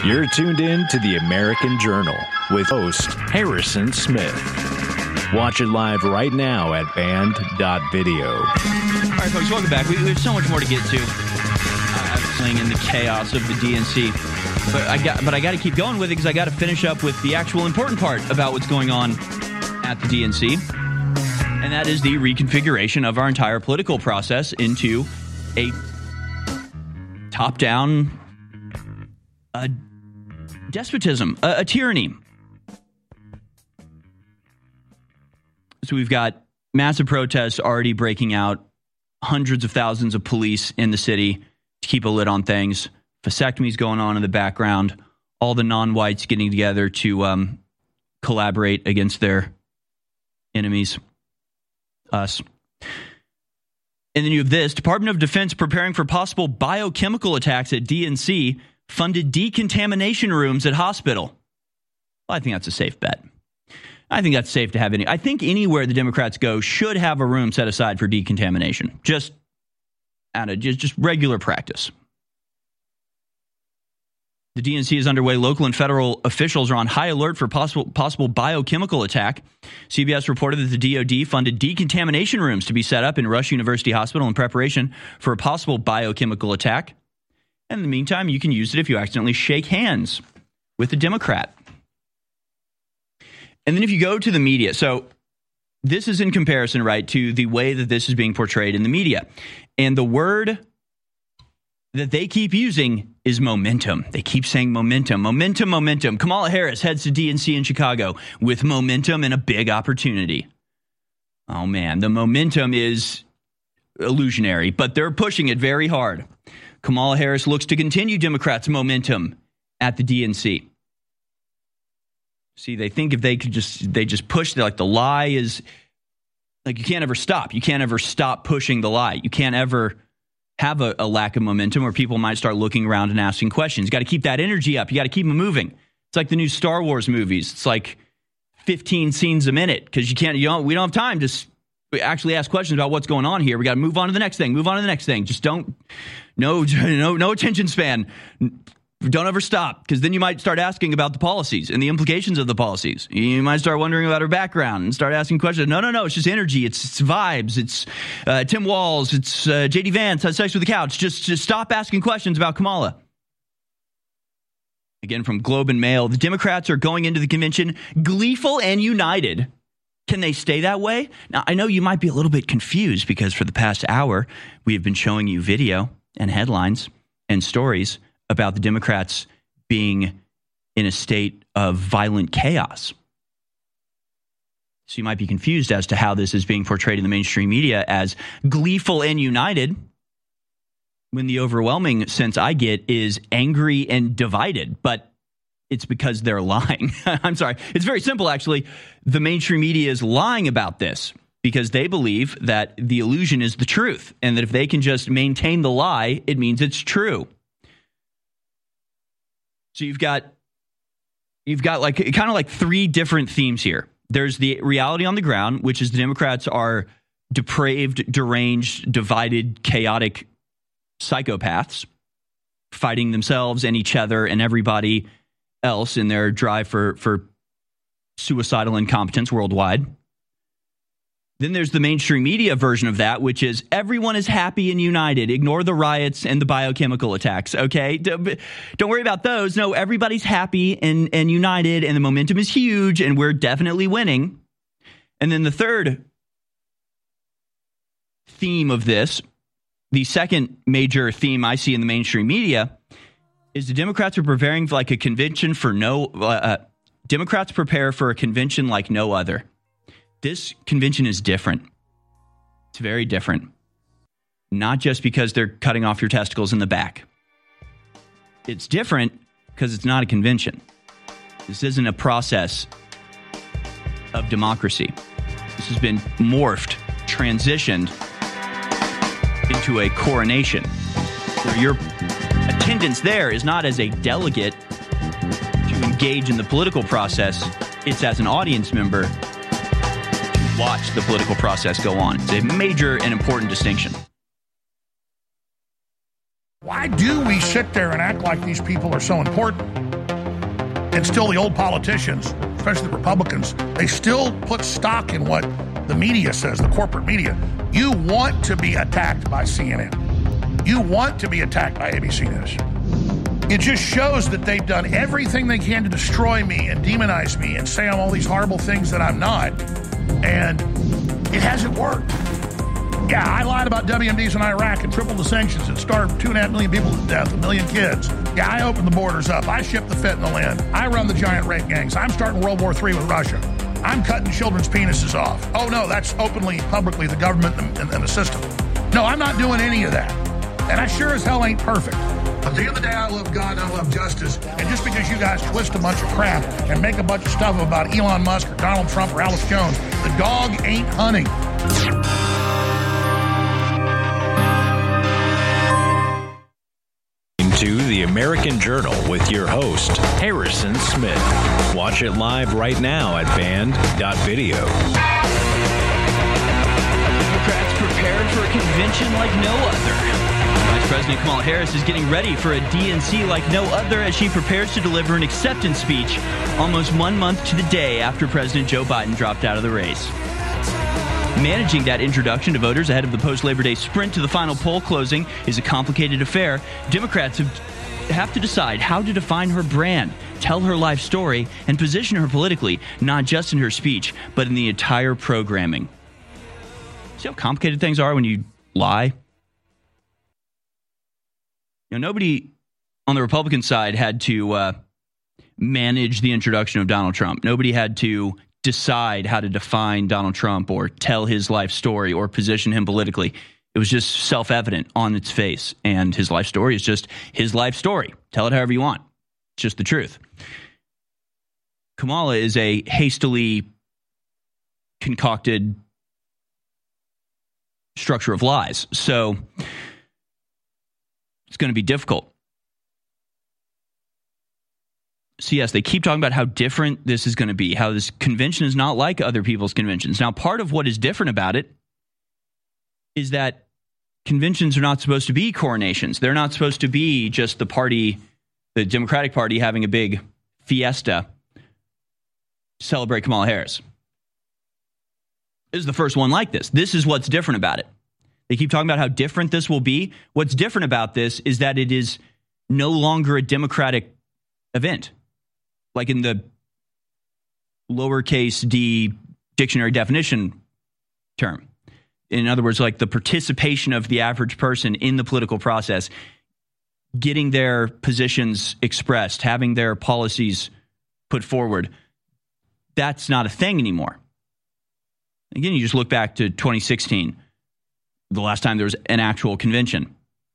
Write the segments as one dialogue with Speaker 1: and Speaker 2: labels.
Speaker 1: You're tuned in to the American Journal with host Harrison Smith. Watch it live right now at band.video.
Speaker 2: All right, folks, welcome back. We have so much more to get to. In the chaos of the DNC. But I got to keep going with it because I got to finish up with the actual important part about what's going on at the DNC. And that is the reconfiguration of our entire political process into a top-down despotism, a tyranny. So we've got massive protests already breaking out, hundreds of thousands of police in the city to keep a lid on things, vasectomies going on in the background, all the non-whites getting together to collaborate against their enemies, us. And then you have this, Department of Defense preparing for possible biochemical attacks at DNC, funded decontamination rooms at hospital. Well, I think that's a safe bet. I think that's safe to have I think anywhere the Democrats go should have a room set aside for decontamination. Just regular practice. The DNC is underway. Local and federal officials are on high alert for possible biochemical attack. CBS reported that the DoD funded decontamination rooms to be set up in Rush University Hospital in preparation for a possible biochemical attack. And in the meantime, you can use it if you accidentally shake hands with a Democrat. And then if you go to the media, so this is in comparison, right, to the way that this is being portrayed in the media. And the word that they keep using is momentum. They keep saying momentum, momentum, momentum. Kamala Harris heads to DNC in Chicago with momentum and a big opportunity. Oh, man, the momentum is illusionary, but they're pushing it very hard. Kamala Harris looks to continue Democrats' momentum at the DNC. See, they think if they just push, like the lie is, like you can't ever stop. You can't ever stop pushing the lie. You can't ever have a lack of momentum where people might start looking around and asking questions. You got to keep that energy up. You got to keep them moving. It's like the new Star Wars movies. It's like 15 scenes a minute because we don't have time to actually ask questions about what's going on here. We got to move on to the next thing. Move on to the next thing. Just no attention span. Don't ever stop, because then you might start asking about the policies and the implications of the policies. You might start wondering about her background and start asking questions. No, it's just energy. It's vibes. It's Tim Walz. It's J.D. Vance had sex with the couch. Just stop asking questions about Kamala. Again, from Globe and Mail, the Democrats are going into the convention gleeful and united. Can they stay that way? Now, I know you might be a little bit confused because for the past hour, we have been showing you video and headlines and stories about the Democrats being in a state of violent chaos. So you might be confused as to how this is being portrayed in the mainstream media as gleeful and united, when the overwhelming sense I get is angry and divided. But it's because they're lying. I'm sorry. It's very simple, actually. The mainstream media is lying about this because they believe that the illusion is the truth, and that if they can just maintain the lie, it means it's true. So you've got like kind of like three different themes here. There's the reality on the ground, which is the Democrats are depraved, deranged, divided, chaotic psychopaths fighting themselves and each other and everybody else in their drive for suicidal incompetence worldwide. Then there's the mainstream media version of that, which is everyone is happy and united. Ignore the riots and the biochemical attacks, okay? Don't worry about those. No, everybody's happy and united, and the momentum is huge, and we're definitely winning. And then the third theme of this, the second major theme I see in the mainstream media, is the Democrats are preparing for like a convention for Democrats prepare for a convention like no other. This convention is different. It's very different. Not just because they're cutting off your testicles in the back. It's different because it's not a convention. This isn't a process of democracy. This has been morphed, transitioned into a coronation, where your attendance there is not as a delegate to engage in the political process. It's as an audience member to watch the political process go on. It's a major and important distinction.
Speaker 3: Why do we sit there and act like these people are so important? And still the old politicians, especially the Republicans, they still put stock in what the media says, the corporate media. You want to be attacked by CNN. You want to be attacked by ABC News. It just shows that they've done everything they can to destroy me and demonize me and say I'm all these horrible things that I'm not. And it hasn't worked. Yeah, I lied about WMDs in Iraq and tripled the sanctions and starved 2.5 million people to death, 1 million kids. Yeah, I opened the borders up. I shipped the fentanyl in. I run the giant rape gangs. I'm starting World War III with Russia. I'm cutting children's penises off. Oh, no, that's openly, publicly, the government and the system. No, I'm not doing any of that. And I sure as hell ain't perfect. At the end of the day, I love God and I love justice. And just because you guys twist a bunch of crap and make a bunch of stuff about Elon Musk or Donald Trump or Alex Jones, the dog ain't hunting.
Speaker 1: To the American Journal with your host, Harrison Smith. Watch it live right now at band.video.
Speaker 2: Democrats prepared for a convention like no other. Vice President Kamala Harris is getting ready for a DNC like no other as she prepares to deliver an acceptance speech almost 1 month to the day after President Joe Biden dropped out of the race. Managing that introduction to voters ahead of the post-Labor Day sprint to the final poll closing is a complicated affair. Democrats have to decide how to define her brand, tell her life story, and position her politically, not just in her speech, but in the entire programming. See how complicated things are when you lie? Nobody on the Republican side had to manage the introduction of Donald Trump. Nobody had to decide how to define Donald Trump or tell his life story or position him politically. It was just self-evident on its face. And his life story is just his life story. Tell it however you want. It's just the truth. Kamala is a hastily concocted structure of lies. So it's going to be difficult. So yes, they keep talking about how different this is going to be, how this convention is not like other people's conventions. Now, part of what is different about it is that conventions are not supposed to be coronations. They're not supposed to be just the party, the Democratic Party, having a big fiesta to celebrate Kamala Harris. This is the first one like this. This is what's different about it. They keep talking about how different this will be. What's different about this is that it is no longer a Democratic event. Like in the lowercase d dictionary definition term. In other words, like the participation of the average person in the political process, getting their positions expressed, having their policies put forward. That's not a thing anymore. Again, you just look back to 2016, the last time there was an actual convention.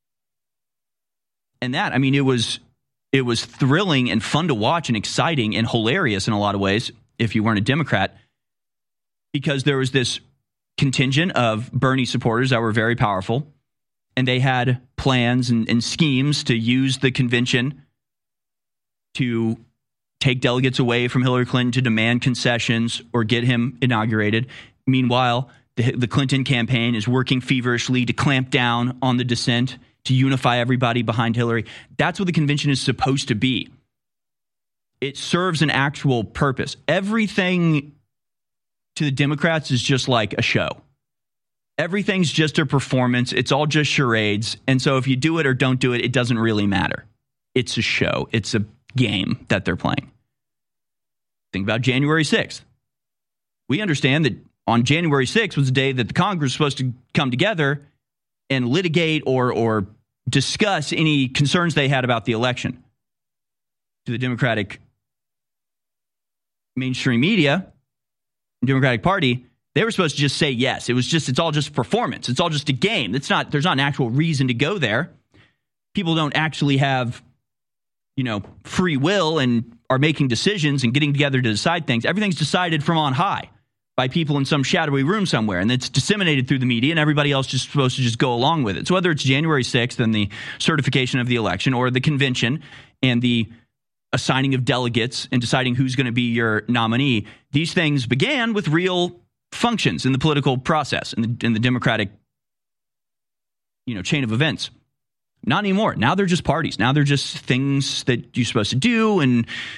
Speaker 2: And that, I mean, it was thrilling and fun to watch and exciting and hilarious in a lot of ways if you weren't a Democrat, because there was this contingent of Bernie supporters that were very powerful, and they had plans and schemes to use the convention to take delegates away from Hillary Clinton, to demand concessions or get him inaugurated. Meanwhile, the Clinton campaign is working feverishly to clamp down on the dissent, to unify everybody behind Hillary. That's what the convention is supposed to be. It serves an actual purpose. Everything to the Democrats is just like a show. Everything's just a performance. It's all just charades. And so if you do it or don't do it, it doesn't really matter. It's a show. It's a game that they're playing. Think about January 6th. We understand that on January 6th was the day that the Congress was supposed to come together and litigate or discuss any concerns they had about the election. To the Democratic mainstream media, Democratic Party, they were supposed to just say yes. It's all just performance. It's all just a game. There's not an actual reason to go there. People don't actually have, free will and are making decisions and getting together to decide things. Everything's decided from on high by people in some shadowy room somewhere, and it's disseminated through the media, and everybody else just supposed to just go along with it. So whether it's January 6th and the certification of the election, or the convention and the assigning of delegates and deciding who's going to be your nominee, these things began with real functions in the political process, in the Democratic, chain of events. Not anymore. Now they're just parties. Now they're just things that you're supposed to do, and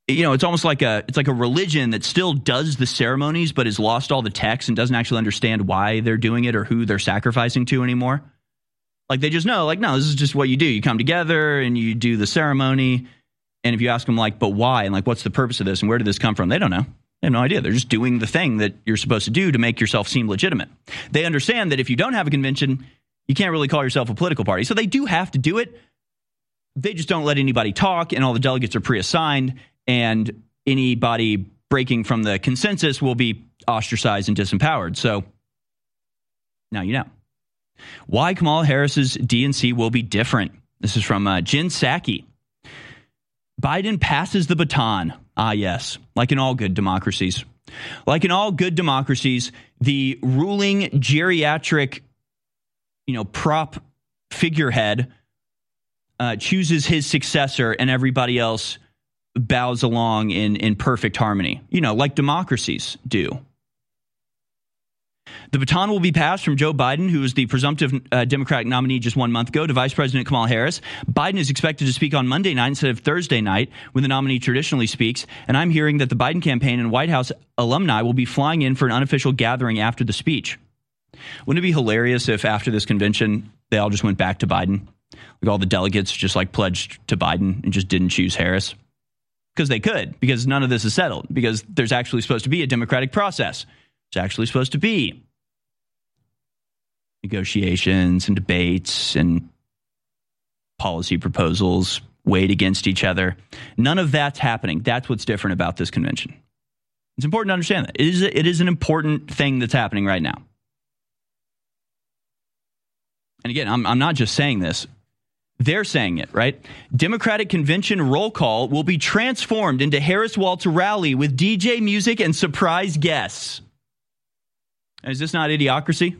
Speaker 2: it's almost like a religion that still does the ceremonies, but has lost all the text and doesn't actually understand why they're doing it or who they're sacrificing to anymore. Like they just know, like, no, this is just what you do. You come together and you do the ceremony. And if you ask them, like, but why? And like, what's the purpose of this? And where did this come from? They don't know. They have no idea. They're just doing the thing that you're supposed to do to make yourself seem legitimate. They understand that if you don't have a convention, you can't really call yourself a political party. So they do have to do it. They just don't let anybody talk, and all the delegates are pre-assigned, and anybody breaking from the consensus will be ostracized and disempowered. So now you know. Why Kamala Harris's DNC will be different. This is from Jen Psaki. Biden passes the baton. Ah, yes, like in all good democracies. Like in all good democracies, the ruling geriatric, prop figurehead chooses his successor, and everybody else bows along in perfect harmony, like democracies do. The baton will be passed from Joe Biden, who is the presumptive Democratic nominee just 1 month ago, to Vice President Kamala Harris. Biden is expected to speak on Monday night instead of Thursday night, when the nominee traditionally speaks. And I'm hearing that the Biden campaign and White House alumni will be flying in for an unofficial gathering after the speech. Wouldn't it be hilarious if after this convention, they all just went back to Biden? Like all the delegates just like pledged to Biden and just didn't choose Harris? Because they could, because none of this is settled, because there's actually supposed to be a democratic process. It's actually supposed to be negotiations and debates and policy proposals weighed against each other. None of that's happening. That's what's different about this convention. It's important to understand that. It is an important thing that's happening right now. And again, I'm not just saying this. They're saying it, right? Democratic convention roll call will be transformed into Harris Walter rally with DJ music and surprise guests. Is this not idiocracy?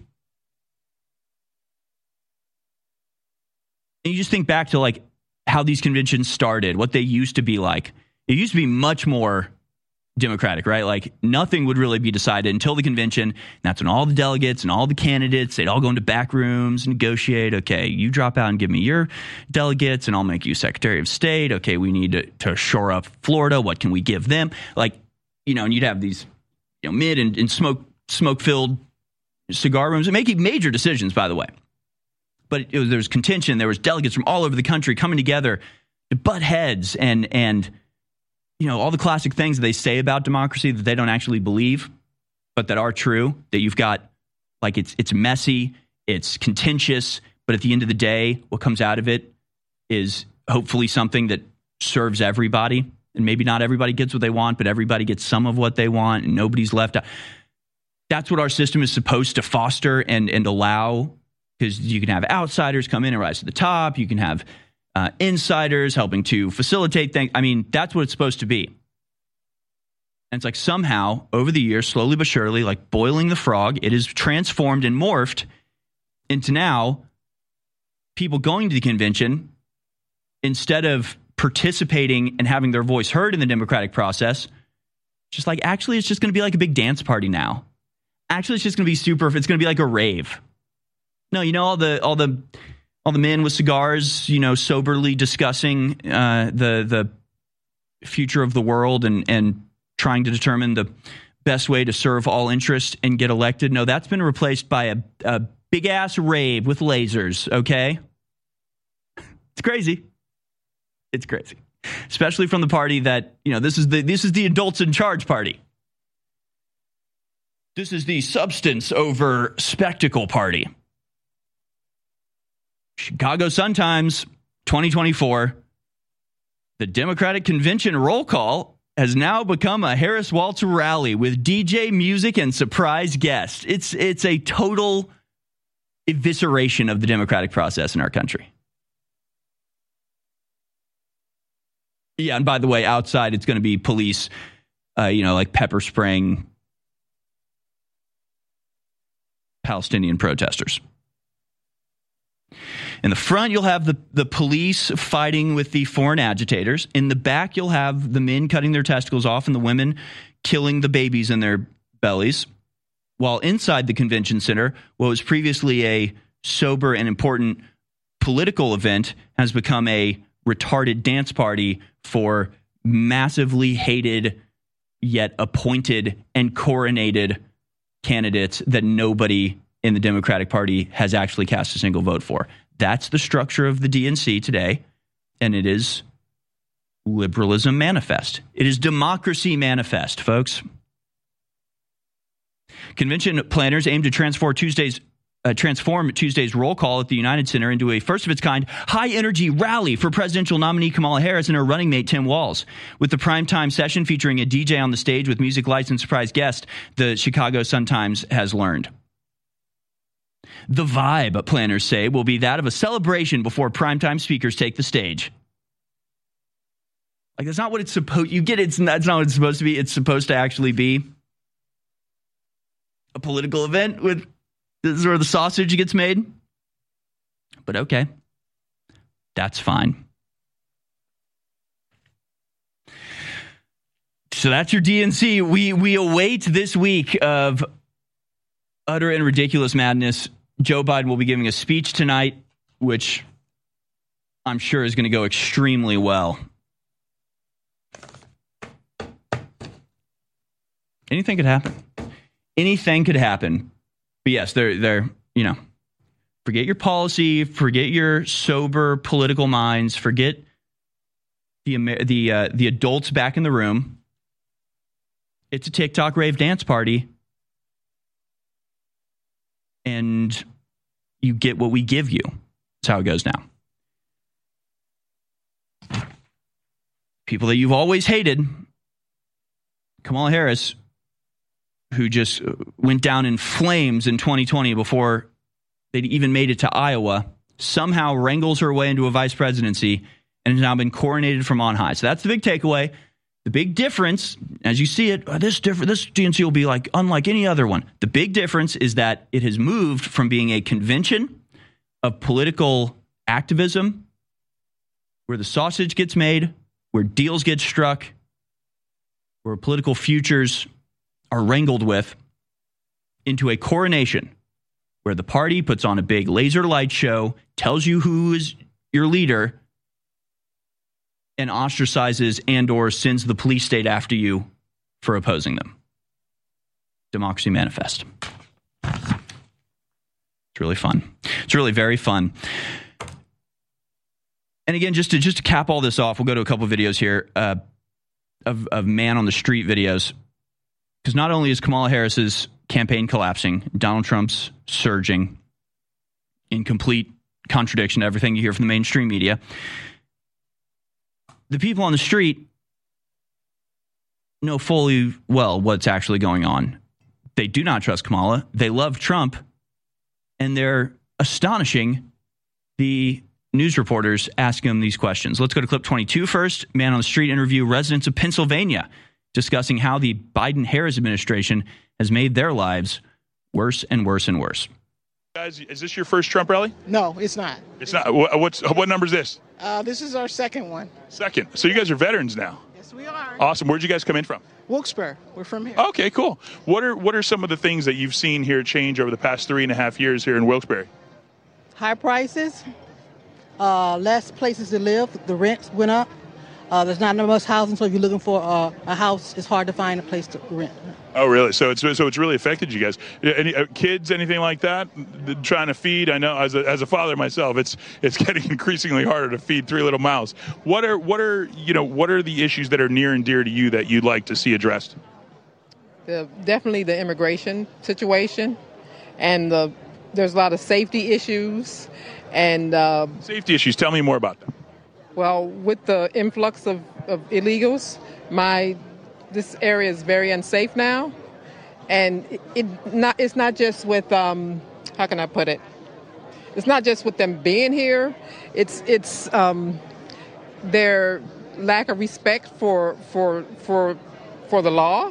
Speaker 2: And you just think back to like how these conventions started, what they used to be like. It used to be much more democratic, right? Like nothing would really be decided until the convention. And that's when all the delegates and all the candidates, they'd all go into back rooms, negotiate. Okay, you drop out and give me your delegates and I'll make you Secretary of State. Okay, we need to shore up Florida. What can we give them? Like, and you'd have these mid and smoke-filled cigar rooms and making major decisions, by the way. But there was contention. There was delegates from all over the country coming together to butt heads and all the classic things that they say about democracy that they don't actually believe, but that are true. That you've got like it's messy, it's contentious, but at the end of the day, what comes out of it is hopefully something that serves everybody. And maybe not everybody gets what they want, but everybody gets some of what they want, and nobody's left out. That's what our system is supposed to foster and allow. Because you can have outsiders come in and rise to the top. You can have insiders helping to facilitate things. I mean, that's what it's supposed to be. And it's like somehow, over the years, slowly but surely, like boiling the frog, it is transformed and morphed into now people going to the convention, instead of participating and having their voice heard in the democratic process, just like, actually, it's just going to be like a big dance party now. Actually, it's just going to be it's going to be like a rave. No, all the men with cigars, soberly discussing the future of the world and trying to determine the best way to serve all interests and get elected. No, that's been replaced by a big ass rave with lasers. Okay, it's crazy. It's crazy, especially from the party that this is the adults in charge party. This is the substance over spectacle party. Chicago Sun-Times, 2024. The Democratic Convention roll call has now become a Harris Walter rally with DJ music and surprise guests. It's a total evisceration of the democratic process in our country. Yeah, and by the way, outside it's going to be police, like pepper spraying Palestinian protesters. In the front, you'll have the police fighting with the foreign agitators. In the back, you'll have the men cutting their testicles off and the women killing the babies in their bellies. While inside the convention center, what was previously a sober and important political event has become a retarded dance party for massively hated yet appointed and coronated candidates that nobody in the Democratic Party has actually cast a single vote for. That's the structure of the DNC today, and it is liberalism manifest. It is democracy manifest, folks. Convention planners aim to transform Tuesday's roll call at the United Center into a first-of-its-kind high-energy rally for presidential nominee Kamala Harris and her running mate Tim Walz. With the primetime session featuring a DJ on the stage with music, lights, and surprise guest, the Chicago Sun-Times has learned. The vibe, planners say, will be that of a celebration before primetime speakers take the stage. Like, that's not what it's supposed... You get it, that's not what it's supposed to be. It's supposed to actually be a political event with... This is where the sausage gets made. But okay. That's fine. So that's your DNC. We await this week of utter and ridiculous madness. Joe Biden will be giving a speech tonight, which I'm sure is going to go extremely well. Anything could happen. Anything could happen. But yes, they're forget your policy, forget your sober political minds, forget the adults back in the room. It's a TikTok rave dance party, and you get what we give you. That's how it goes now. People that you've always hated, Kamala Harris, who just went down in flames in 2020 before they'd even made it to Iowa, somehow wrangles her way into a vice presidency and has now been coronated from on high. So that's the big takeaway. The big difference, as you see it, this DNC will be like unlike any other one. The big difference is that it has moved from being a convention of political activism where the sausage gets made, where deals get struck, where political futures are wrangled with, into a coronation where the party puts on a big laser light show, tells you who is your leader, and ostracizes and or sends the police state after you for opposing them. Democracy manifest. It's really fun. It's really very fun. And again, just to cap all this off, we'll go to a couple of videos here of man on the street videos. Because not only is Kamala Harris's campaign collapsing, Donald Trump's surging in complete contradiction to everything you hear from the mainstream media, the people on the street know fully well what's actually going on. They do not trust Kamala. They love Trump. And they're astonishing the news reporters asking them these questions. Let's go to clip 22 first. Man on the street interview residents of Pennsylvania discussing how the Biden-Harris administration has made their lives worse and worse and worse.
Speaker 4: Guys, is this your first Trump rally?
Speaker 5: No, it's not.
Speaker 4: It's not. What number is this?
Speaker 5: This is our second one.
Speaker 4: Second. So you guys are veterans now.
Speaker 5: Yes, we are.
Speaker 4: Awesome. Where'd you guys come in from?
Speaker 5: Wilkes-Barre. We're from here.
Speaker 4: Okay, cool. What are some of the things that you've seen here change over the past 3.5 years here in Wilkes-Barre?
Speaker 5: High prices, less places to live. The rents went up. There's not much housing, so if you're looking for a house, it's hard to find a place to rent.
Speaker 4: Oh, really? So it's really affected you guys. Any kids, anything like that? Trying to feed? I know as a father myself, it's getting increasingly harder to feed three little mouths. What are the issues that are near and dear to you that you'd like to see addressed?
Speaker 6: Definitely the immigration situation, and there's a lot of safety issues. And
Speaker 4: safety issues. Tell me more about them.
Speaker 6: Well, with the influx of illegals, this area is very unsafe now, and it's not just with how can I put it? It's not just with them being here. It's their lack of respect for the law,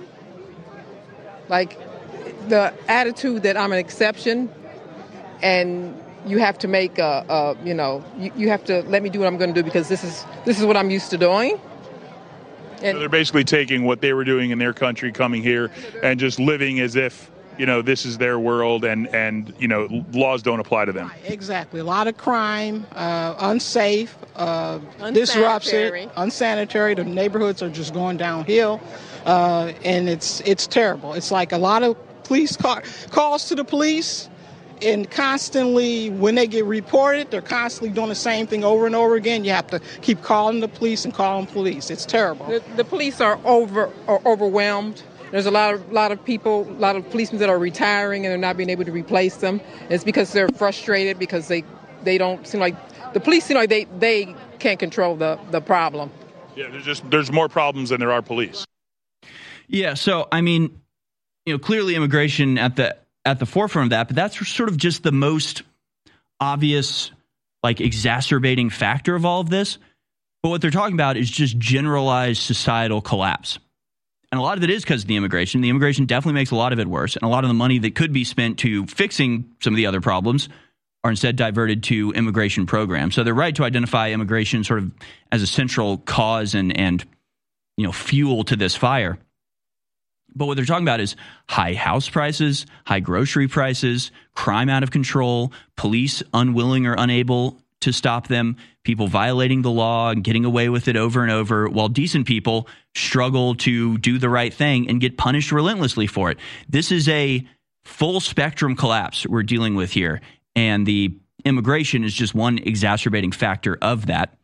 Speaker 6: like the attitude that I'm an exception, and you have to make you have to let me do what I'm going to do because this is what I'm used to doing. And
Speaker 4: so they're basically taking what they were doing in their country, coming here, and just living as if this is their world and laws don't apply to them.
Speaker 7: Exactly. A lot of crime, unsafe, disruptive, unsanitary. The neighborhoods are just going downhill, and it's terrible. It's like a lot of police calls to the police, and constantly when they get reported, they're constantly doing the same thing over and over again. You have to keep calling the police and calling police. It's terrible.
Speaker 6: The police are overwhelmed. There's a lot of people, a lot of policemen that are retiring and they're not being able to replace them. It's because they're frustrated because they don't seem like the police seem like they can't control the problem.
Speaker 4: Yeah, there's more problems than there are police.
Speaker 2: Yeah, so I mean, clearly immigration at the forefront of that, but that's sort of just the most obvious, like, exacerbating factor of all of this. But what they're talking about is just generalized societal collapse. And a lot of it is because of the immigration. The immigration definitely makes a lot of it worse. And a lot of the money that could be spent to fixing some of the other problems are instead diverted to immigration programs. So they're right to identify immigration sort of as a central cause and fuel to this fire. But what they're talking about is high house prices, high grocery prices, crime out of control, police unwilling or unable to stop them, people violating the law and getting away with it over and over, while decent people struggle to do the right thing and get punished relentlessly for it. This is a full spectrum collapse we're dealing with here, and the immigration is just one exacerbating factor of that.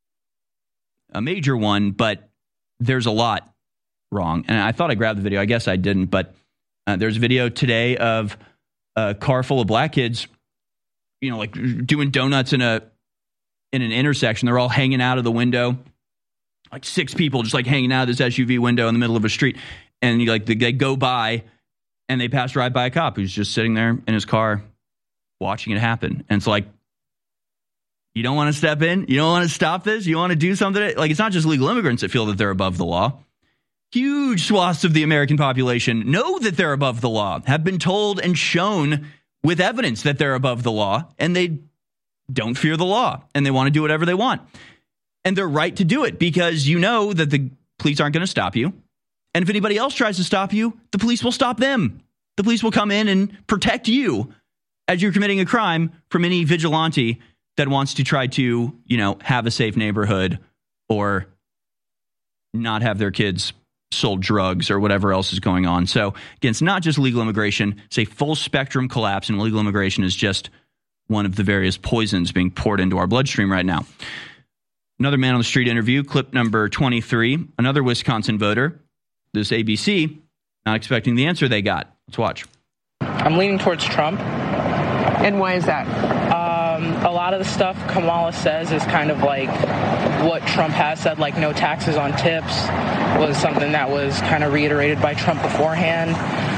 Speaker 2: A major one, but there's a lot wrong. And I thought I grabbed the video. I guess I didn't, but there's a video today of a car full of black kids, like doing donuts in an intersection. They're all hanging out of the window, like 6 people just like hanging out of this SUV window in the middle of a street. And they go by and they pass right by a cop who's just sitting there in his car watching it happen. And it's like, you don't want to step in? You don't want to stop this? You want to do something? Like, it's not just illegal immigrants that feel that they're above the law. Huge swaths of the American population know that they're above the law, have been told and shown with evidence that they're above the law, and they don't fear the law, and they want to do whatever they want. And they're right to do it because that the police aren't going to stop you. And if anybody else tries to stop you, the police will stop them. The police will come in and protect you as you're committing a crime from any vigilante that wants to try to, have a safe neighborhood or not have their kids sold drugs or whatever else is going on. So again, it's not just illegal immigration. It's a full spectrum collapse, and illegal immigration is just one of the various poisons being poured into our bloodstream right now. Another man on the street interview, clip number 23, another Wisconsin voter, this ABC, not expecting the answer they got. Let's watch.
Speaker 8: I'm leaning towards Trump.
Speaker 9: And why is that?
Speaker 8: A lot of the stuff Kamala says is kind of like what Trump has said, like no taxes on tips was something that was kind of reiterated by Trump beforehand.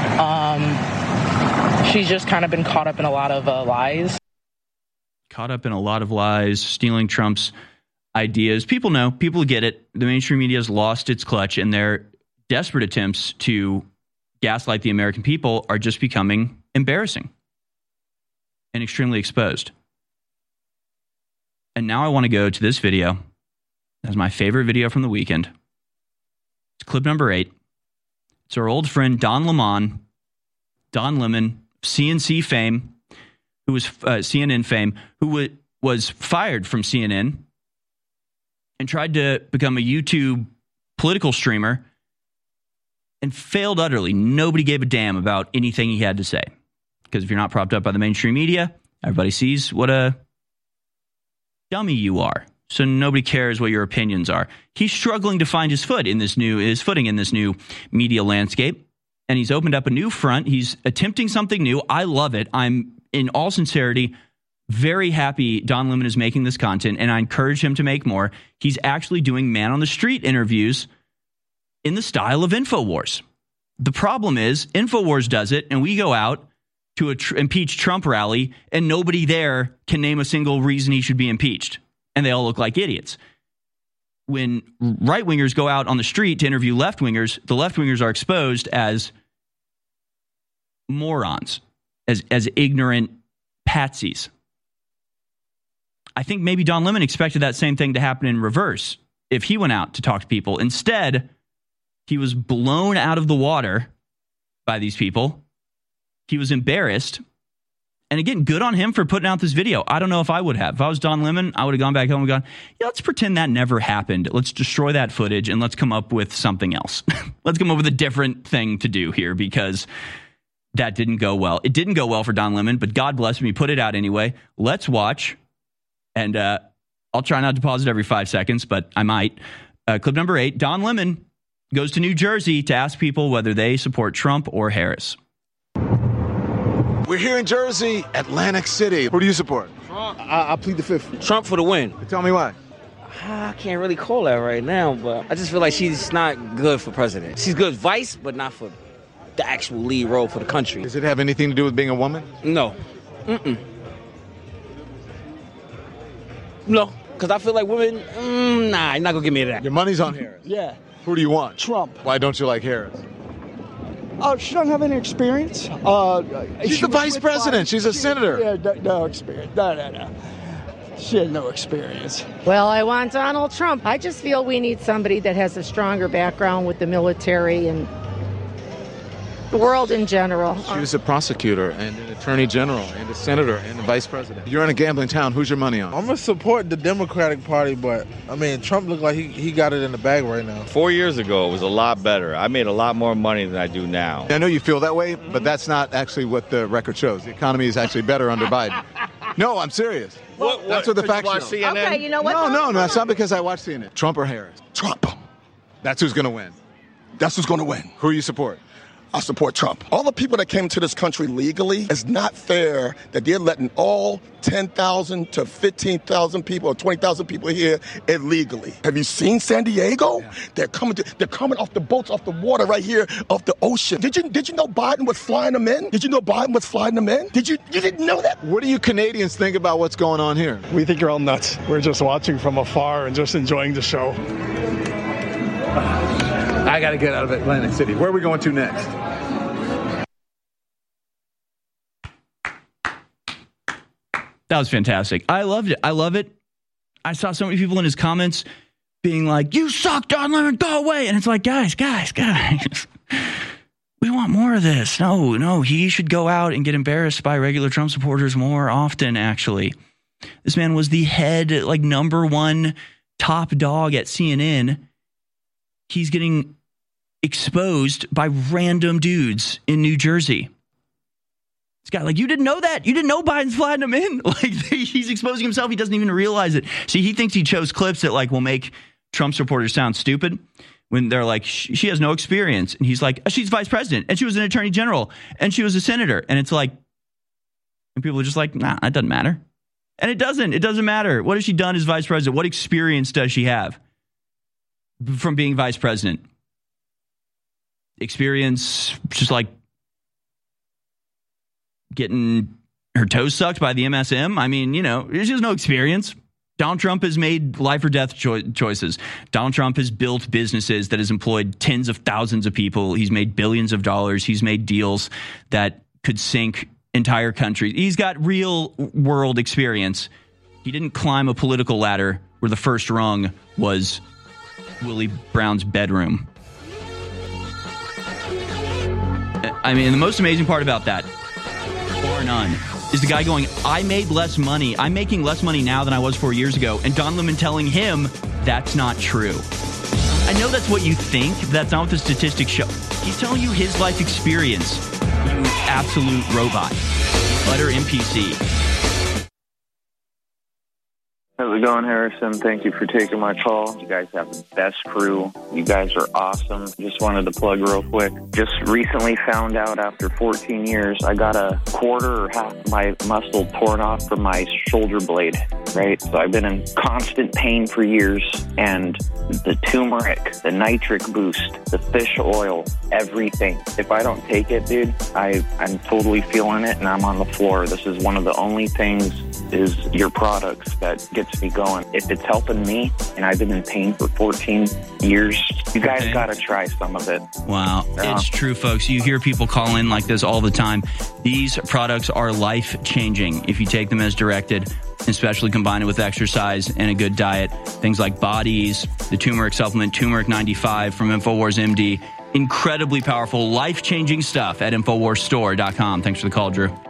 Speaker 8: She's just kind of been caught up in a lot of lies.
Speaker 2: Caught up in a lot of lies, stealing Trump's ideas. People know, people get it. The mainstream media has lost its clutch, and their desperate attempts to gaslight the American people are just becoming embarrassing and extremely exposed. And now I want to go to this video. That's my favorite video from the weekend. It's clip number 8. It's our old friend Don Lemon, CNC fame, who was CNN fame, who was fired from CNN and tried to become a YouTube political streamer and failed utterly. Nobody gave a damn about anything he had to say. Because if you're not propped up by the mainstream media, everybody sees what a dummy you are. So nobody cares what your opinions are. He's struggling to find his footing in this new media landscape. And he's opened up a new front. He's attempting something new. I love it. I'm, in all sincerity, very happy Don Lemon is making this content, and I encourage him to make more. He's actually doing man-on-the-street interviews in the style of InfoWars. The problem is, InfoWars does it, and we go out to an impeach Trump rally, and nobody there can name a single reason he should be impeached. And they all look like idiots. When right-wingers go out on the street to interview left-wingers, the left-wingers are exposed as morons, as ignorant patsies. I think maybe Don Lemon expected that same thing to happen in reverse if he went out to talk to people. Instead, he was blown out of the water by these people he was embarrassed. And again, good on him for putting out this video. I don't know if I would have. If I was Don Lemon, I would have gone back home and gone, yeah, let's pretend that never happened. Let's destroy that footage and let's come up with something else. Let's come up with a different thing to do here because that didn't go well. It didn't go well for Don Lemon, but God bless him. He put it out anyway. Let's watch. And I'll try not to pause it every 5 seconds, but I might. Clip number 8, Don Lemon goes to New Jersey to ask people whether they support Trump or Harris.
Speaker 10: We're here in Jersey, Atlantic City. Who do you support?
Speaker 11: Trump. I plead the fifth. Trump for the win.
Speaker 10: Tell me why.
Speaker 11: I can't really call that right now, but I just feel like she's not good for president. She's good vice, but not for the actual lead role for the country.
Speaker 10: Does it have anything to do with being a woman?
Speaker 11: No. No, because I feel like women, nah, you're not going to give me that.
Speaker 10: Your money's on Harris?
Speaker 12: Yeah.
Speaker 10: Who do you want?
Speaker 12: Trump.
Speaker 10: Why don't you like Harris?
Speaker 12: She doesn't have any experience.
Speaker 10: She's the vice president. She's a senator.
Speaker 12: Yeah, no experience. No. She has no experience.
Speaker 13: Well, I want Donald Trump. I just feel we need somebody that has a stronger background with the military and the world in general.
Speaker 10: She was a prosecutor and an attorney general and a senator and a vice president. You're in a gambling town. Who's your money on?
Speaker 14: I'm going to support the Democratic Party, but, I mean, Trump looked like he got it in the bag right now.
Speaker 15: 4 years ago, it was a lot better. I made a lot more money than I do now.
Speaker 10: I know you feel that way, but that's not actually what the record shows. The economy is actually better under Biden. No, I'm serious. That's what the facts show.
Speaker 13: CNN? Okay, you know what?
Speaker 10: No, that's not because I watch CNN. Trump or Harris?
Speaker 16: Trump.
Speaker 10: That's who's going to win.
Speaker 16: That's who's going to win.
Speaker 10: Who you support?
Speaker 16: I support Trump. All the people that came to this country legally, it's not fair that they're letting all 10,000 to 15,000 people or 20,000 people here illegally. Have you seen San Diego? Yeah. They're coming off the boats, off the water right here, off the ocean. Did you know Biden was flying them in? Did you know Biden was flying them in? You didn't know that?
Speaker 10: What do you Canadians think about what's going on here?
Speaker 17: We think you're all nuts. We're just watching from afar and just enjoying the show.
Speaker 10: I got to get out of Atlantic City. Where are we going to next?
Speaker 2: That was fantastic. I loved it. I love it. I saw so many people in his comments being like, you suck, Don Lemon, go away. And it's like, guys. We want more of this. No, he should go out and get embarrassed by regular Trump supporters more often, actually. This man was the head, like, number one top dog at CNN. He's getting exposed by random dudes in New Jersey. This guy, like, you didn't know that? You didn't know Biden's flying him in? Like, he's exposing himself. He doesn't even realize it. See, he thinks he chose clips that, like, will make Trump supporters sound stupid when they're like, she has no experience. And he's like, she's vice president, and she was an attorney general, and she was a senator. And it's like, and people are just like, nah, that doesn't matter. And it doesn't matter. What has she done as vice president? What experience does she have from being vice president? Experience just like getting her toes sucked by the MSM. I mean, she has no experience. Donald Trump has made life or death choices. Donald Trump has built businesses that has employed tens of thousands of people. He's made billions of dollars. He's made deals that could sink entire countries. He's got real world experience. He didn't climb a political ladder where the first rung was Willie Brown's bedroom. I mean, the most amazing part about that, bar none, is the guy going, I made less money. I'm making less money now than I was 4 years ago. And Don Lemon telling him that's not true. I know that's what you think. That's not what the statistics show. He's telling you his life experience. You absolute robot. Utter NPC.
Speaker 18: How's it going, Harrison? Thank you for taking my call. You guys have the best crew. You guys are awesome. Just wanted to plug real quick. Just recently found out after 14 years, I got a quarter or half of my muscle torn off from my shoulder blade, right? So I've been in constant pain for years, and the turmeric, the nitric boost, the fish oil, everything. If I don't take it, dude, I'm totally feeling it, and I'm on the floor. This is one of the only things is your products that gets me going. If it's helping me, and I've been in pain for 14 years, you guys got to try some of it.
Speaker 2: Wow. It's true, folks. You hear people call in like this all the time. These products are life-changing if you take them as directed, especially combined with exercise and a good diet. Things like Bodies, the turmeric supplement, Turmeric 95 from InfoWars MD. incredibly powerful, life-changing stuff at InfoWarsStore.com. Thanks for the call, Drew.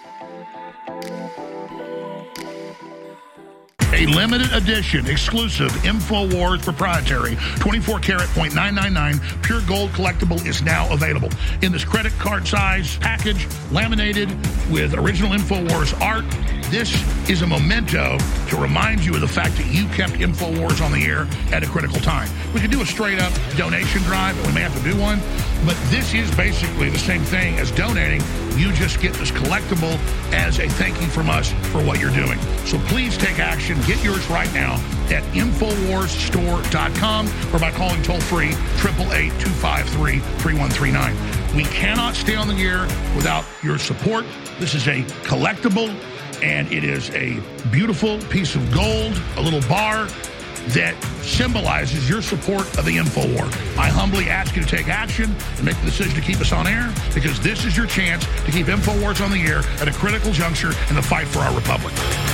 Speaker 3: A limited edition, exclusive InfoWars proprietary 24 karat .999 pure gold collectible is now available in this credit card size package, laminated with original InfoWars art. This is a memento to remind you of the fact that you kept InfoWars on the air at a critical time. We could do a straight up donation drive, but we may have to do one. But this is basically the same thing as donating. You just get this collectible as a thank you from us for what you're doing. So please take action. Get yours right now at InfoWarsStore.com or by calling toll-free 888-253-3139. We cannot stay on the air without your support. This is a collectible, and it is a beautiful piece of gold, a little bar that symbolizes your support of the InfoWar. I humbly ask you to take action and make the decision to keep us on air, because this is your chance to keep InfoWars on the air at a critical juncture in the fight for our republic.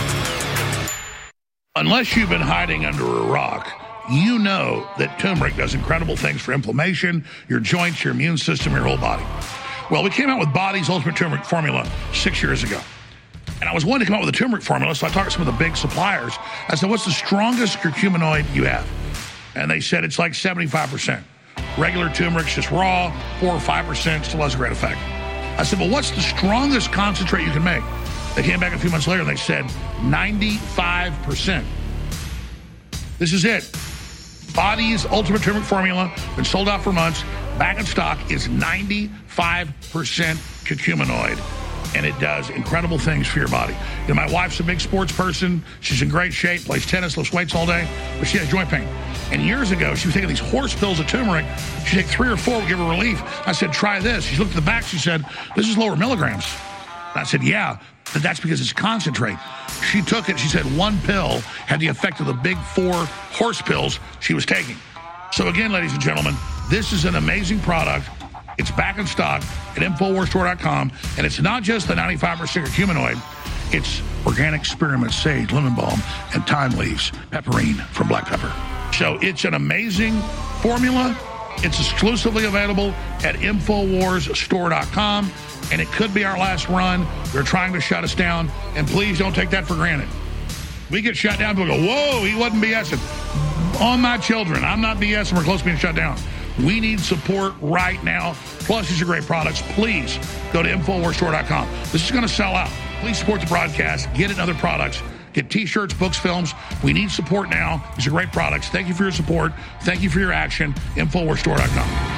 Speaker 3: Unless you've been hiding under a rock, you know that turmeric does incredible things for inflammation, your joints, your immune system, your whole body. Well, we came out with Body's Ultimate Turmeric Formula 6 years ago. And I was wanting to come up with a turmeric formula, so I talked to some of the big suppliers. I said, what's the strongest curcuminoid you have? And they said it's like 75%. Regular turmeric's just raw, 4 or 5%, still has a great effect. I said, well, what's the strongest concentrate you can make? They came back a few months later and they said 95%. This is it. Body's Ultimate Turmeric Formula, been sold out for months, back in stock, is 95% curcuminoid. And it does incredible things for your body. You know, my wife's a big sports person. She's in great shape, plays tennis, lifts weights all day, but she has joint pain. And years ago, she was taking these horse pills of turmeric. She'd take 3 or 4, would give her relief. I said, try this. She looked at the back. She said, this is lower milligrams. And I said, yeah, but that's because it's concentrate. She took it. She said 1 pill had the effect of the big 4 horse pills she was taking. So again, ladies and gentlemen, this is an amazing product. It's back in stock at InfoWarsStore.com, and it's not just the 95% curcuminoid. It's organic spearmint, sage, lemon balm, and thyme leaves, pepperine from black pepper. So it's an amazing formula. It's exclusively available at InfoWarsStore.com, and it could be our last run. They're trying to shut us down, and please don't take that for granted. We get shut down, people go, whoa, he wasn't BSing. On my children, I'm not BSing. We're close to being shut down. We need support right now. Plus, these are great products. Please go to InfoWarsStore.com. This is going to sell out. Please support the broadcast. Get it in other products. Get T-shirts, books, films. We need support now. These are great products. Thank you for your support. Thank you for your action. InfoWarsStore.com.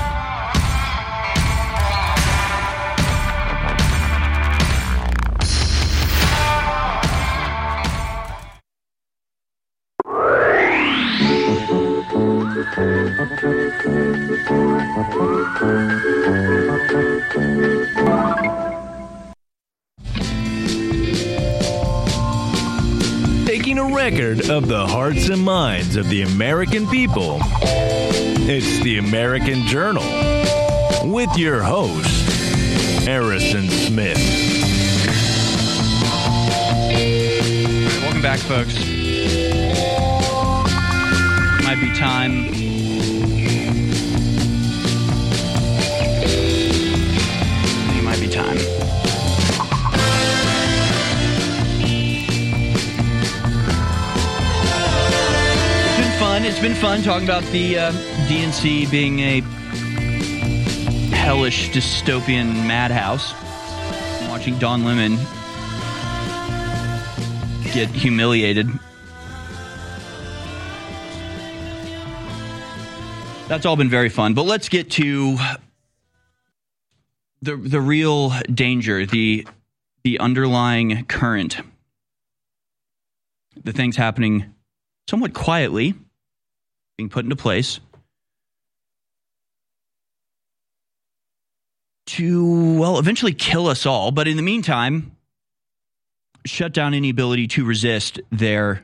Speaker 1: Taking a record of the hearts and minds of the American people, it's the American Journal with your host, Harrison Smith.
Speaker 2: Welcome back, folks. Might be time. It might be time. It's been fun talking about the DNC being a hellish dystopian madhouse. Watching Don Lemon get humiliated. That's all been very fun. But let's get to the real danger, the underlying current. The things happening somewhat quietly, being put into place to, well, eventually kill us all. But in the meantime, shut down any ability to resist their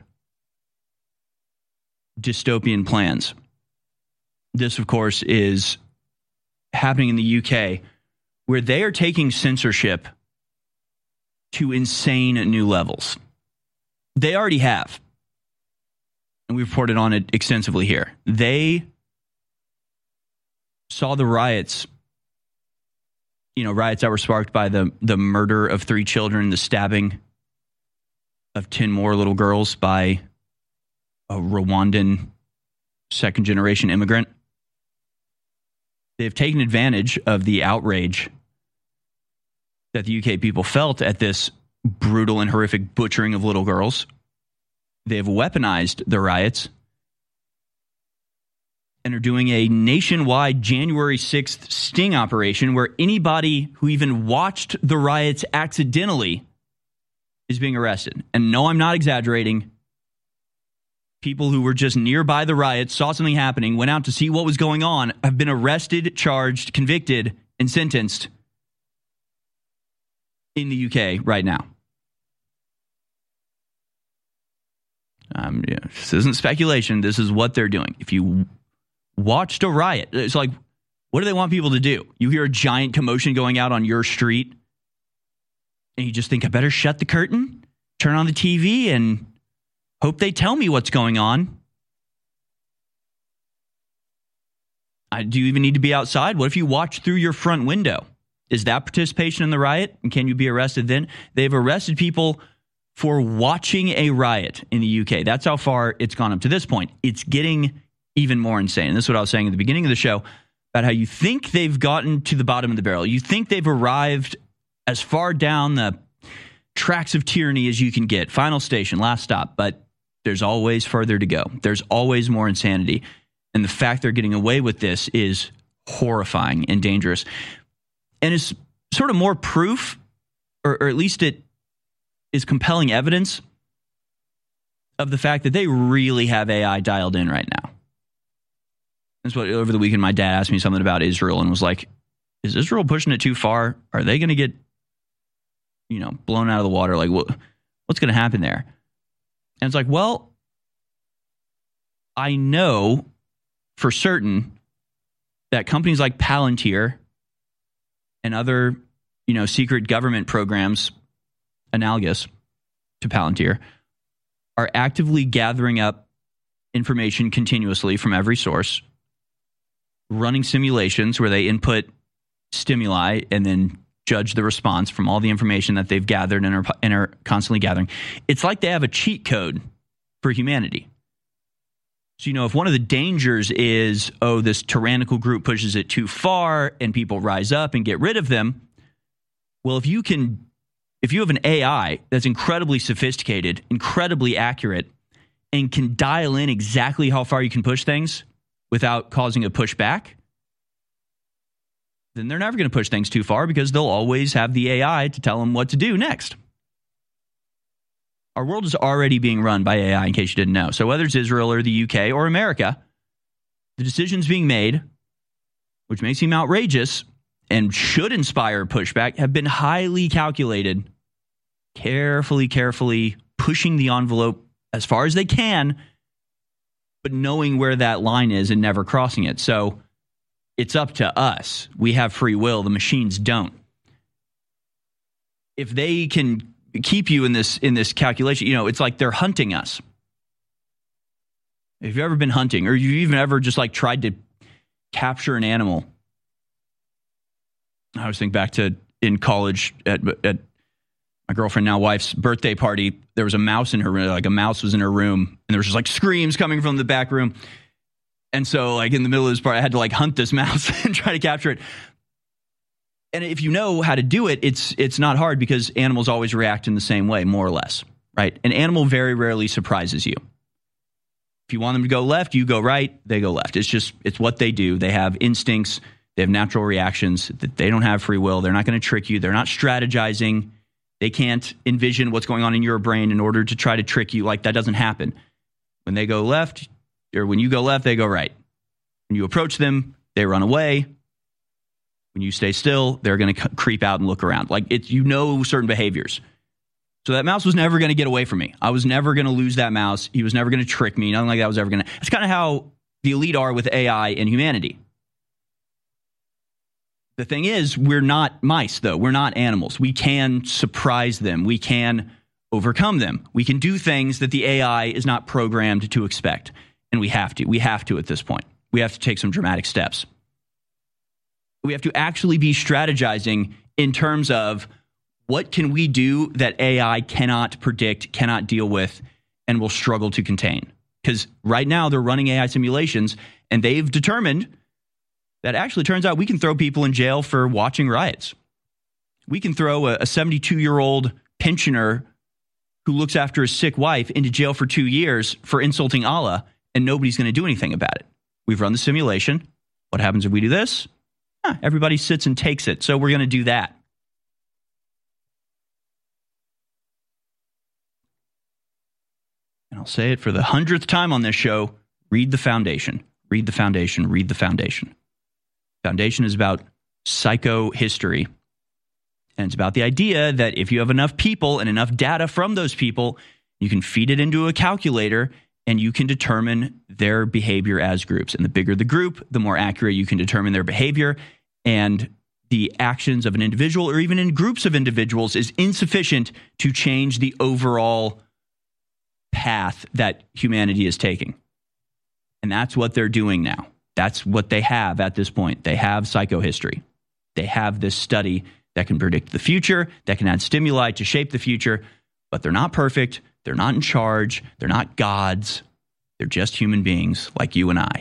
Speaker 2: dystopian plans. This, of course, is happening in the UK, where they are taking censorship to insane new levels. They already have. And we've reported on it extensively here. They saw the riots, riots that were sparked by the murder of 3 children, the stabbing of 10 more little girls by a Rwandan second-generation immigrant. They've taken advantage of the outrage that the UK people felt at this brutal and horrific butchering of little girls. They have weaponized the riots and are doing a nationwide January 6th sting operation where anybody who even watched the riots accidentally is being arrested. And no, I'm not exaggerating. People who were just nearby the riots, saw something happening, went out to see what was going on, have been arrested, charged, convicted, and sentenced in the UK right now. This isn't speculation. This is what they're doing. If you watched a riot, it's like, what do they want people to do? You hear a giant commotion going out on your street, and you just think, I better shut the curtain, turn on the TV, and hope they tell me what's going on. Do you even need to be outside? What if you watch through your front window? Is that participation in the riot? And can you be arrested then? They've arrested people for watching a riot in the UK. That's how far it's gone up to this point. It's getting even more insane. And this is what I was saying at the beginning of the show about how you think they've gotten to the bottom of the barrel. You think they've arrived as far down the tracks of tyranny as you can get. Final station, last stop. But there's always further to go. There's always more insanity. And the fact they're getting away with this is horrifying and dangerous. And it's sort of more proof, or at least it is compelling evidence of the fact that they really have AI dialed in right now. That's what over the weekend my dad asked me something about Israel and was like, is Israel pushing it too far? Are they going to get, blown out of the water? Like, what's going to happen there? And it's like, well, I know for certain that companies like Palantir and other, secret government programs analogous to Palantir are actively gathering up information continuously from every source, running simulations where they input stimuli and then judge the response from all the information that they've gathered and are constantly gathering. It's like they have a cheat code for humanity. So, if one of the dangers is, this tyrannical group pushes it too far and people rise up and get rid of them, well, if you have an AI that's incredibly sophisticated, incredibly accurate, and can dial in exactly how far you can push things without causing a pushback, then they're never going to push things too far because they'll always have the AI to tell them what to do next. Our world is already being run by AI, in case you didn't know. So whether it's Israel or the UK or America, the decisions being made, which may seem outrageous and should inspire pushback, have been highly calculated, carefully pushing the envelope as far as they can, but knowing where that line is and never crossing it. So it's up to us. We have free will. The machines don't. If they can keep you in this calculation, it's like they're hunting us. If you've ever been hunting, or you've even ever just tried to capture an animal. I always think back to in college at my girlfriend, now wife's birthday party. There was a mouse in her room, a mouse was in her room, and there was just screams coming from the back room. And so in the middle of this part, I had to hunt this mouse and try to capture it. And if you know how to do it, it's not hard because animals always react in the same way, more or less, right? An animal very rarely surprises you. If you want them to go left, you go right, they go left. It's what they do. They have instincts. They have natural reactions. They don't have free will. They're not going to trick you. They're not strategizing. They can't envision what's going on in your brain in order to try to trick you. That doesn't happen. When they go left, or when you go left, they go right. When you approach them, they run away. When you stay still, they're going to creep out and look around. Certain behaviors. So that mouse was never going to get away from me. I was never going to lose that mouse. He was never going to trick me. Nothing like that was ever going to. It's kind of how the elite are with AI and humanity. The thing is, we're not mice, though. We're not animals. We can surprise them. We can overcome them. We can do things that the AI is not programmed to expect. And we have to. We have to at this point. We have to take some dramatic steps. We have to actually be strategizing in terms of what can we do that AI cannot predict, cannot deal with, and will struggle to contain. Because right now they're running AI simulations, and they've determined that actually turns out we can throw people in jail for watching riots. We can throw a 72-year-old pensioner who looks after his sick wife into jail for 2 years for insulting Allah, and nobody's going to do anything about it. We've run the simulation. What happens if we do this? Everybody sits and takes it, so we're going to do that. And I'll say it for the 100th time on this show, read the foundation. Read the foundation. Read the foundation. Foundation is about psychohistory. And it's about the idea that if you have enough people and enough data from those people, you can feed it into a calculator and you can determine their behavior as groups. And the bigger the group, the more accurate you can determine their behavior. And the actions of an individual or even in groups of individuals is insufficient to change the overall path that humanity is taking. And that's what they're doing now. That's what they have at this point. They have psychohistory. They have this study that can predict the future, that can add stimuli to shape the future, but they're not perfect. They're not in charge. They're not gods. They're just human beings like you and I.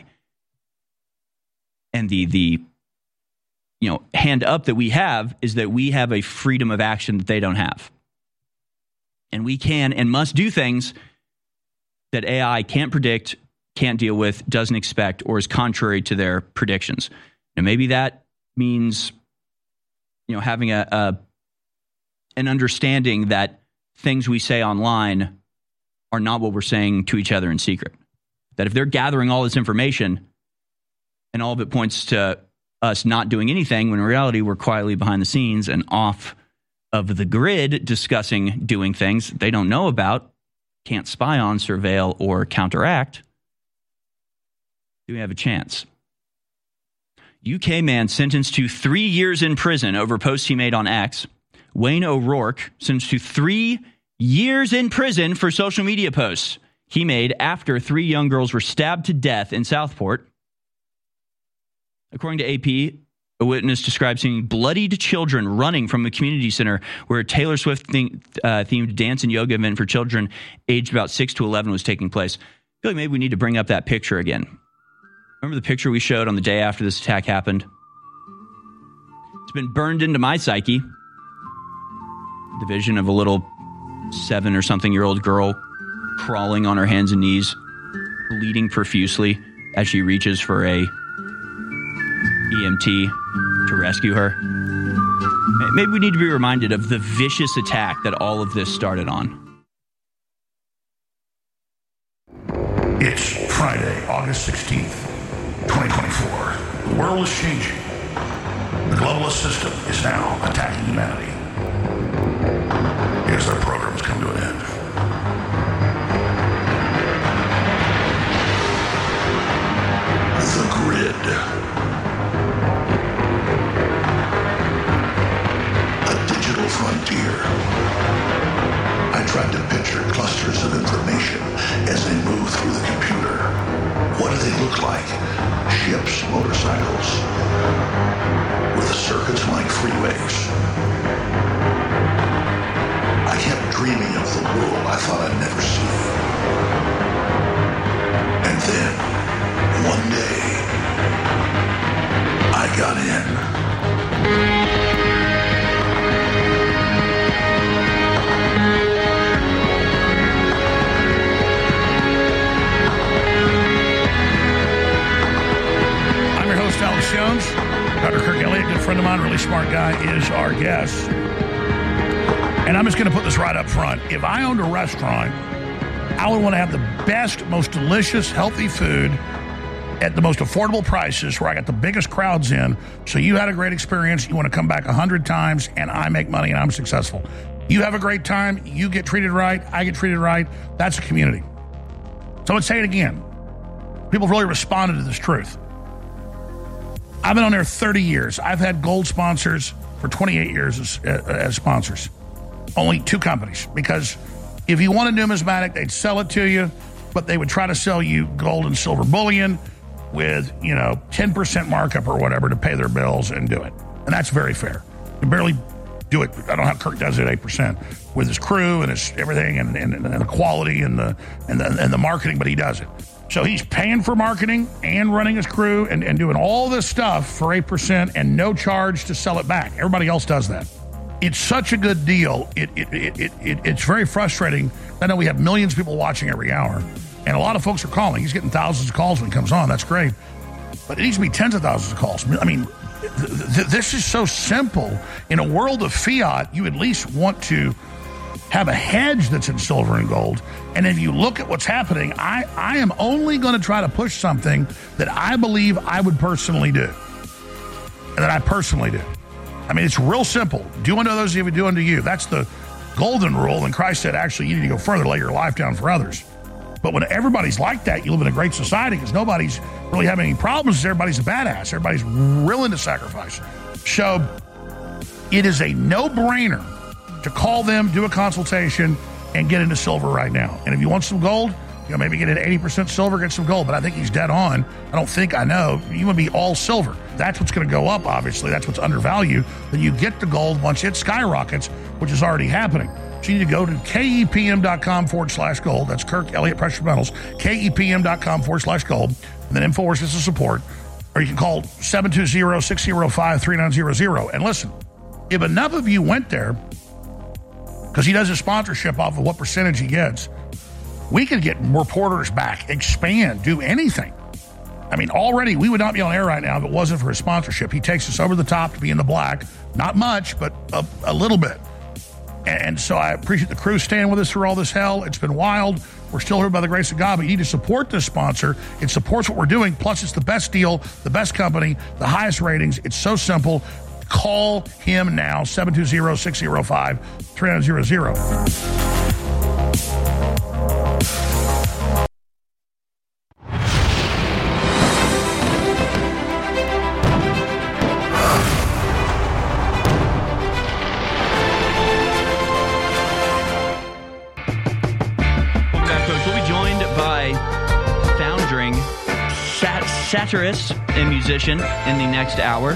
Speaker 2: And the hand up that we have is that we have a freedom of action that they don't have. And we can and must do things that AI can't predict, can't deal with, doesn't expect, or is contrary to their predictions. Now, maybe that means, having an understanding that things we say online are not what we're saying to each other in secret. That if they're gathering all this information and all of it points to us not doing anything, when in reality we're quietly behind the scenes and off of the grid discussing doing things they don't know about, can't spy on, surveil, or counteract, do we have a chance? UK man sentenced to 3 years in prison over posts he made on X. Wayne O'Rourke sentenced to 3 years in prison for social media posts he made after 3 young girls were stabbed to death in Southport. According to AP, a witness described seeing bloodied children running from a community center where a Taylor Swift themed dance and yoga event for children aged about 6 to 11 was taking place. I feel like maybe we need to bring up that picture again. Remember the picture we showed on the day after this attack happened? It's been burned into my psyche. The vision of a little 7 or something year old girl crawling on her hands and knees, bleeding profusely as she reaches for a EMT to rescue her. Maybe we need to be reminded of the vicious attack that all of this started on.
Speaker 3: It's Friday, August 16th, 2024. The world is changing. The globalist system is now attacking humanity. As their programs come to an end. The grid. A digital frontier. I tried to picture clusters of information as they move through the computer. What do they look like? Ships, motorcycles, with circuits like freeways. I kept dreaming of the world I thought I'd never see. And then, one day, I got in. I'm your host, Alex Jones. Dr. Kirk Elliott, good friend of mine, really smart guy, is our guest. And I'm just going to put this right up front. If I owned a restaurant, I would want to have the best, most delicious, healthy food at the most affordable prices where I got the biggest crowds in. So you had a great experience. You want to come back 100 times and I make money and I'm successful. You have a great time. You get treated right. I get treated right. That's a community. So let's say it again. People have really responded to this truth. I've been on there 30 years. I've had gold sponsors for 28 years as sponsors. Only 2 companies, because if you want a numismatic, they'd sell it to you, but they would try to sell you gold and silver bullion, with, 10% markup or whatever to pay their bills and do it. And that's very fair. You barely do it. I don't know how Kirk does it at 8% with his crew and his everything and the quality and the marketing, but he does it. So he's paying for marketing and running his crew and doing all this stuff for 8% and no charge to sell it back. Everybody else does that. It's such a good deal. It's very frustrating. I know we have millions of people watching every hour, and a lot of folks are calling. He's getting thousands of calls when he comes on. That's great. But it needs to be tens of thousands of calls. I mean, this is so simple. In a world of fiat, you at least want to have a hedge that's in silver and gold. And if you look at what's happening, I am only going to try to push something that I believe I would personally do. And that I personally do. I mean, it's real simple. Do unto others as you would do unto you. That's the golden rule. And Christ said, actually, you need to go further, lay your life down for others. But when everybody's like that, you live in a great society because nobody's really having any problems. Everybody's a badass. Everybody's willing to sacrifice. So it is a no-brainer to call them, do a consultation, and get into silver right now. And if you want some gold, maybe get an 80% silver, get some gold. But I think he's dead on. I know. You want to be all silver. That's what's going to go up, obviously. That's what's undervalued. Then you get the gold once it skyrockets, which is already happening. So you need to go to KEPM.com/gold. That's Kirk Elliott Precious Metals. KEPM.com/gold. And then InfoWars is the support. Or you can call 720-605-3900. And listen, if enough of you went there, because he does his sponsorship off of what percentage he gets, we could get reporters back, expand, do anything. I mean, already we would not be on air right now if it wasn't for his sponsorship. He takes us over the top to be in the black. Not much, but a little bit. And so I appreciate the crew staying with us through all this hell. It's been wild. We're still here by the grace of God, but you need to support this sponsor. It supports what we're doing. Plus, it's the best deal, the best company, the highest ratings. It's so simple. Call him now, 720-605-3900.
Speaker 2: Satirist and musician in the next hour.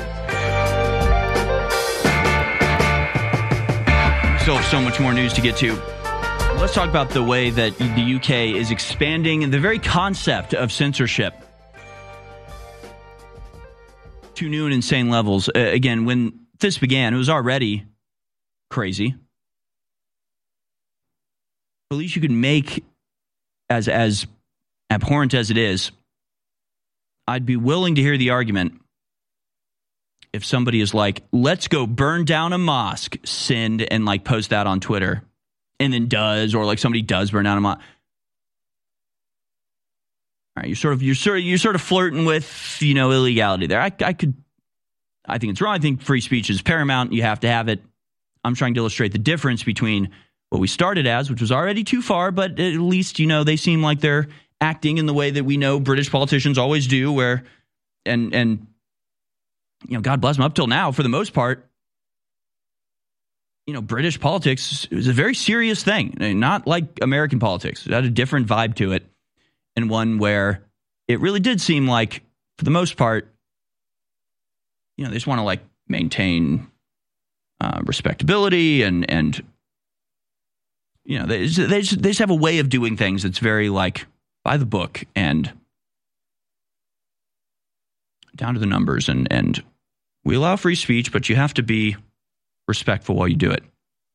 Speaker 2: Still have so much more news to get to. Let's talk about the way that the UK is expanding the very concept of censorship to new and insane levels. Again, when this began, it was already crazy. At least you could make, as abhorrent as it is, I'd be willing to hear the argument if somebody is like, let's go burn down a mosque, send and like post that on Twitter, and then does, or like somebody does burn down a mosque. All right, you're sort of flirting with, illegality there. I think it's wrong. I think free speech is paramount. You have to have it. I'm trying to illustrate the difference between what we started as, which was already too far, but at least, they seem like they're acting in the way that we know British politicians always do, where, and God bless them, up till now, for the most part, British politics is a very serious thing, not like American politics. It had a different vibe to it, and one where it really did seem like, for the most part, they just want to maintain respectability and they just have a way of doing things that's very by the book and down to the numbers, and we allow free speech, but you have to be respectful while you do it.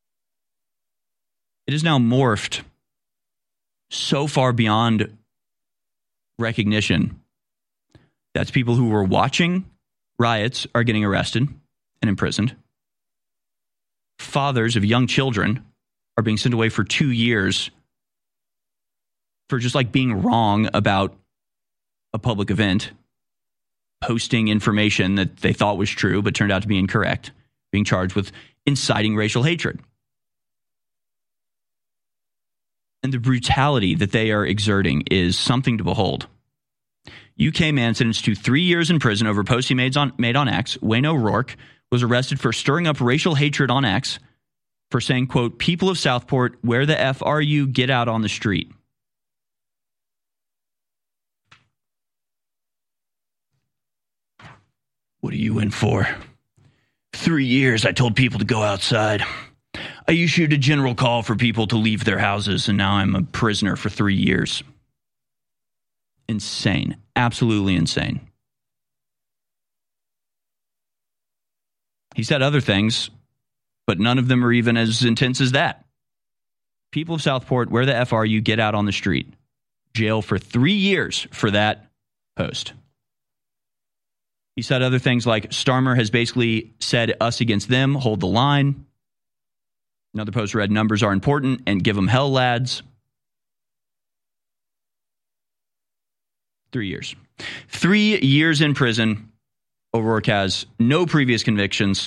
Speaker 2: It is now morphed so far beyond recognition that people who were watching riots are getting arrested and imprisoned. Fathers of young children are being sent away for 2 years for just being wrong about a public event, posting information that they thought was true but turned out to be incorrect, being charged with inciting racial hatred. And the brutality that they are exerting is something to behold. UK man sentenced to 3 years in prison over posts he made on X. Wayne O'Rourke was arrested for stirring up racial hatred on X for saying, quote, "People of Southport, where the F are you? Get out on the street." What are you in for? 3 years I told people to go outside. I issued a general call for people to leave their houses, and now I'm a prisoner for 3 years. Insane. Absolutely insane. He said other things, but none of them are even as intense as that. People of Southport, where the F are you? Get out on the street. Jail for 3 years for that post. He said other things like Starmer has basically said us against them, hold the line. Another post read, numbers are important and give them hell, lads. 3 years. 3 years in prison. O'Rourke has no previous convictions.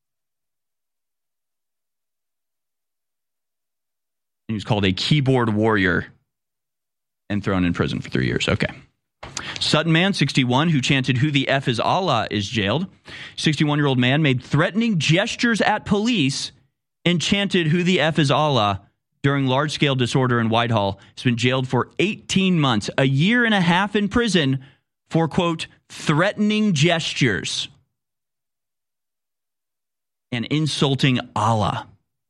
Speaker 2: He was called a keyboard warrior and thrown in prison for 3 years. Okay. Sutton man, 61, who chanted, "Who the F is Allah," is jailed. 61-year-old man made threatening gestures at police and chanted, "Who the F is Allah," during large-scale disorder in Whitehall. He's been jailed for 18 months, a year and a half in prison for, quote, threatening gestures and insulting Allah.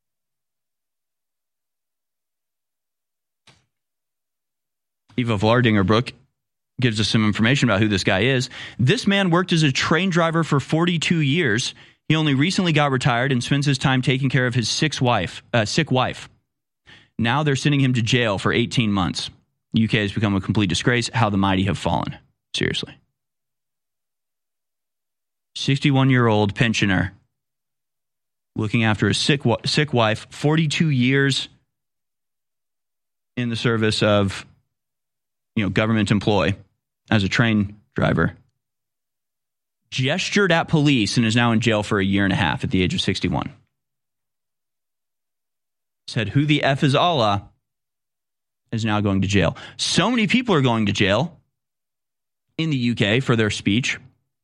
Speaker 2: Eva Vlardingerbrook gives us some information about who this guy is. This man worked as a train driver for 42 years. He only recently got retired and spends his time taking care of his sick wife. Now they're sending him to jail for 18 months. The UK has become a complete disgrace. How the mighty have fallen. Seriously. 61-year-old pensioner looking after a sick wife, 42 years in the service of government employ as a train driver, gestured at police and is now in jail for a year and a half at the age of 61. Said, "Who the F is Allah," is now going to jail. So many people are going to jail in the UK for their speech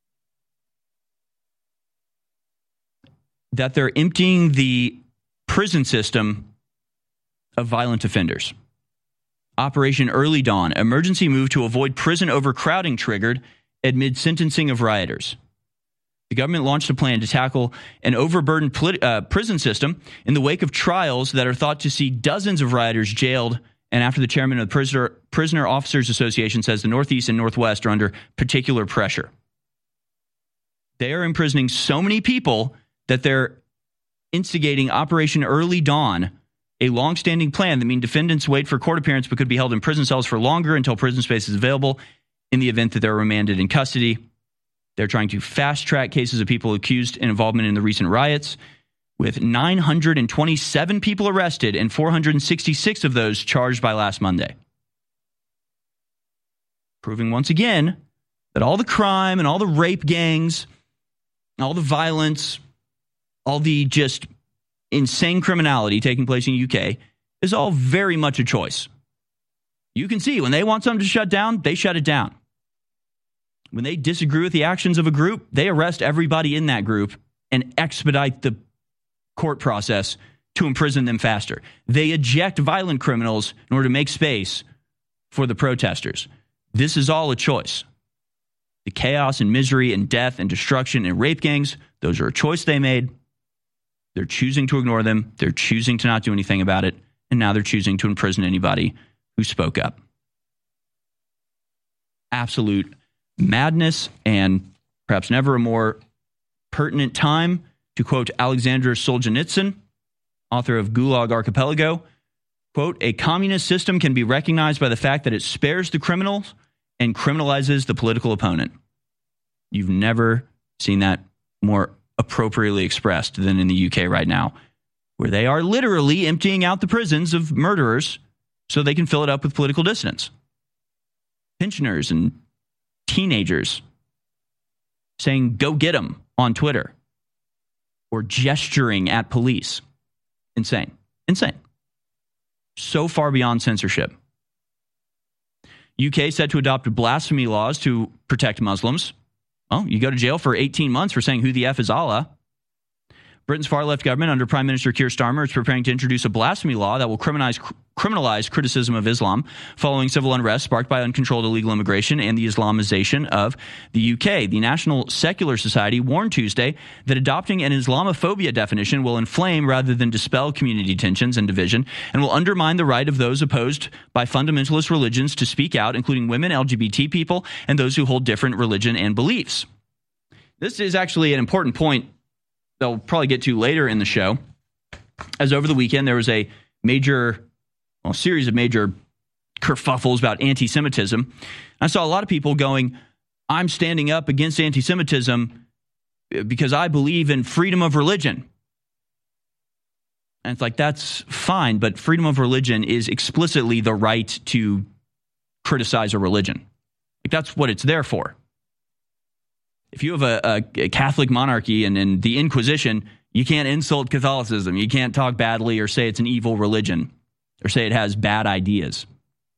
Speaker 2: that they're emptying the prison system of violent offenders. Operation Early Dawn, emergency move to avoid prison overcrowding triggered amid sentencing of rioters. The government launched a plan to tackle an overburdened prison system in the wake of trials that are thought to see dozens of rioters jailed, and after the chairman of the Prisoner Officers Association says the Northeast and Northwest are under particular pressure. They are imprisoning so many people that they're instigating Operation Early Dawn, a long-standing plan that means defendants wait for court appearance but could be held in prison cells for longer until prison space is available in the event that they're remanded in custody. They're trying to fast-track cases of people accused in involvement in the recent riots, with 927 people arrested and 466 of those charged by last Monday. Proving once again that all the crime and all the rape gangs, all the violence, all the just insane criminality taking place in the UK is all very much a choice. You can see when they want something to shut down, they shut it down. When they disagree with the actions of a group, they arrest everybody in that group and expedite the court process to imprison them faster. They eject violent criminals in order to make space for the protesters. This is all a choice. The chaos and misery and death and destruction and rape gangs, those are a choice they made. They're choosing to ignore them. They're choosing to not do anything about it. And now they're choosing to imprison anybody who spoke up. Absolute madness, and perhaps never a more pertinent time to quote Alexander Solzhenitsyn, author of Gulag Archipelago, quote, "A communist system can be recognized by the fact that it spares the criminals and criminalizes the political opponent." You've never seen that more appropriately expressed than in the UK right now, where they are literally emptying out the prisons of murderers so they can fill it up with political dissidents. Pensioners and teenagers saying, "Go get them" on Twitter, or gesturing at police. Insane. Insane. So far beyond censorship. UK set to adopt blasphemy laws to protect Muslims. Well, you go to jail for 18 months for saying "Who the F is Allah." Britain's far-left government under Prime Minister Keir Starmer is preparing to introduce a blasphemy law that will criminalize criticism of Islam following civil unrest sparked by uncontrolled illegal immigration and the Islamization of the UK. The National Secular Society warned Tuesday that adopting an Islamophobia definition will inflame rather than dispel community tensions and division, and will undermine the right of those opposed by fundamentalist religions to speak out, including women, LGBT people, and those who hold different religion and beliefs. This is actually an important point that we'll probably get to later in the show, as over the weekend there was a series of major kerfuffles about anti-Semitism. I saw a lot of people going, I'm standing up against anti-Semitism because I believe in freedom of religion. And it's like, that's fine, but freedom of religion is explicitly the right to criticize a religion. Like, that's what it's there for. If you have a Catholic monarchy and in the Inquisition, you can't insult Catholicism. You can't talk badly or say it's an evil religion or say it has bad ideas.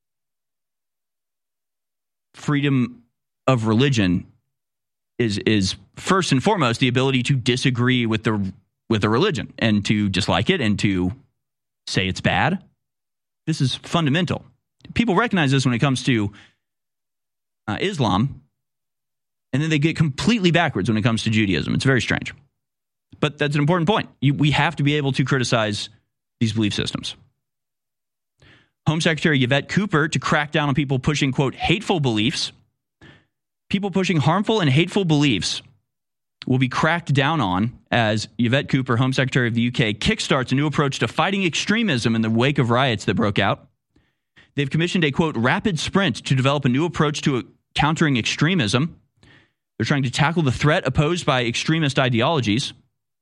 Speaker 2: Freedom of religion is first and foremost the ability to disagree with the religion and to dislike it and to say it's bad. This is fundamental. People recognize this when it comes to Islam. And then they get completely backwards when it comes to Judaism. It's very strange. But that's an important point. We have to be able to criticize these belief systems. Home Secretary Yvette Cooper to crack down on people pushing, quote, hateful beliefs. People pushing harmful and hateful beliefs will be cracked down on as Yvette Cooper, Home Secretary of the UK, kickstarts a new approach to fighting extremism in the wake of riots that broke out. They've commissioned a, quote, rapid sprint to develop a new approach to countering extremism. They're trying to tackle the threat posed by extremist ideologies.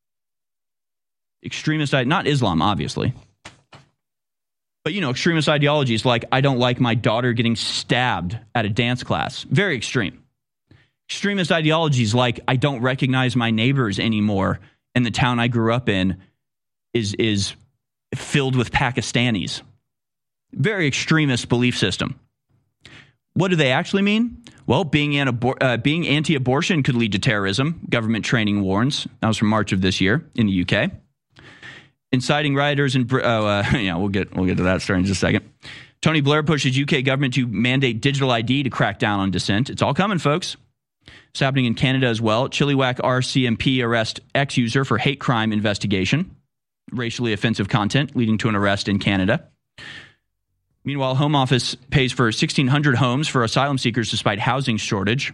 Speaker 2: Not Islam, obviously. But, extremist ideologies like, I don't like my daughter getting stabbed at a dance class. Very extreme. Extremist ideologies like, I don't recognize my neighbors anymore, and the town I grew up in is filled with Pakistanis. Very extremist belief system. What do they actually mean? Well, being anti-abortion could lead to terrorism, government training warns. That was from March of this year in the UK. Inciting rioters in we'll get to that story in just a second. Tony Blair pushes UK government to mandate digital ID to crack down on dissent. It's all coming, folks. It's happening in Canada as well. Chilliwack RCMP arrest ex-user for hate crime investigation. Racially offensive content leading to an arrest in Canada. Meanwhile, Home Office pays for 1,600 homes for asylum seekers despite housing shortage.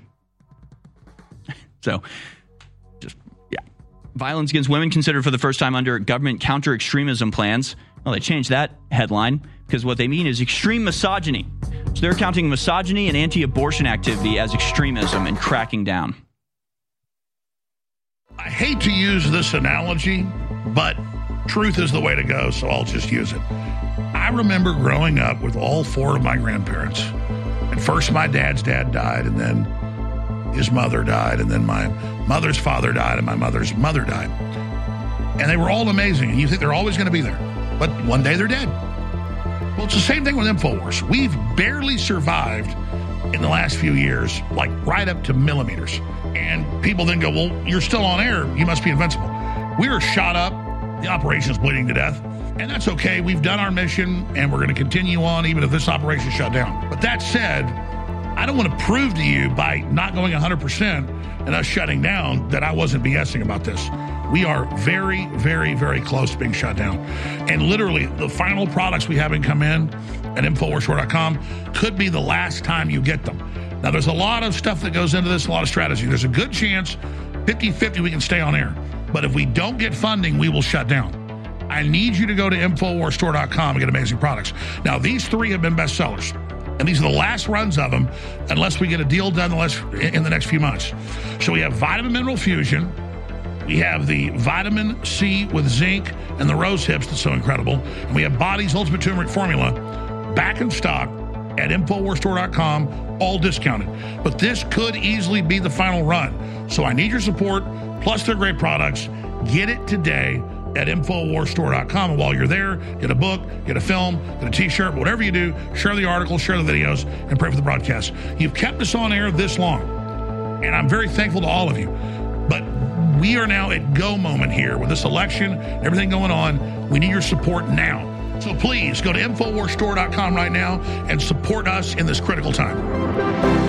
Speaker 2: Violence against women considered for the first time under government counter-extremism plans. Well, they changed that headline because what they mean is extreme misogyny. So they're counting misogyny and anti-abortion activity as extremism and cracking down.
Speaker 3: I hate to use this analogy, but truth is the way to go, so I'll just use it. I remember growing up with all four of my grandparents. And first my dad's dad died, and then his mother died, and then my mother's father died, and my mother's mother died. And they were all amazing, and you think they're always going to be there. But one day they're dead. Well, it's the same thing with InfoWars. We've barely survived in the last few years, like right up to millimeters. And people then go, well, you're still on air. You must be invincible. We were shot up. The operation's bleeding to death. And that's okay. We've done our mission, and we're going to continue on even if this operation is shut down. But that said, I don't want to prove to you by not going 100% and us shutting down that I wasn't BSing about this. We are very, very, very close to being shut down. And literally, the final products we haven't come in at InfoWarsStore.com could be the last time you get them. Now, there's a lot of stuff that goes into this, a lot of strategy. There's a good chance, 50-50, we can stay on air. But if we don't get funding, we will shut down. I need you to go to InfoWarsStore.com and get amazing products. Now, these three have been bestsellers. And these are the last runs of them unless we get a deal done in the next few months. So we have Vitamin Mineral Fusion. We have the Vitamin C with zinc and the rose hips that's so incredible. And we have Body's Ultimate Turmeric Formula back in stock at InfoWarsStore.com, all discounted. But this could easily be the final run. So I need your support, plus they're great products. Get it today at InfoWarsStore.com. And while you're there, get a book, get a film, get a t-shirt, whatever you do, share the articles, share the videos, and pray for the broadcast. You've kept us on air this long, and I'm very thankful to all of you. But we are now at go moment here with this election, everything going on. We need your support now. So please go to InfoWarsStore.com right now and support us in this critical time.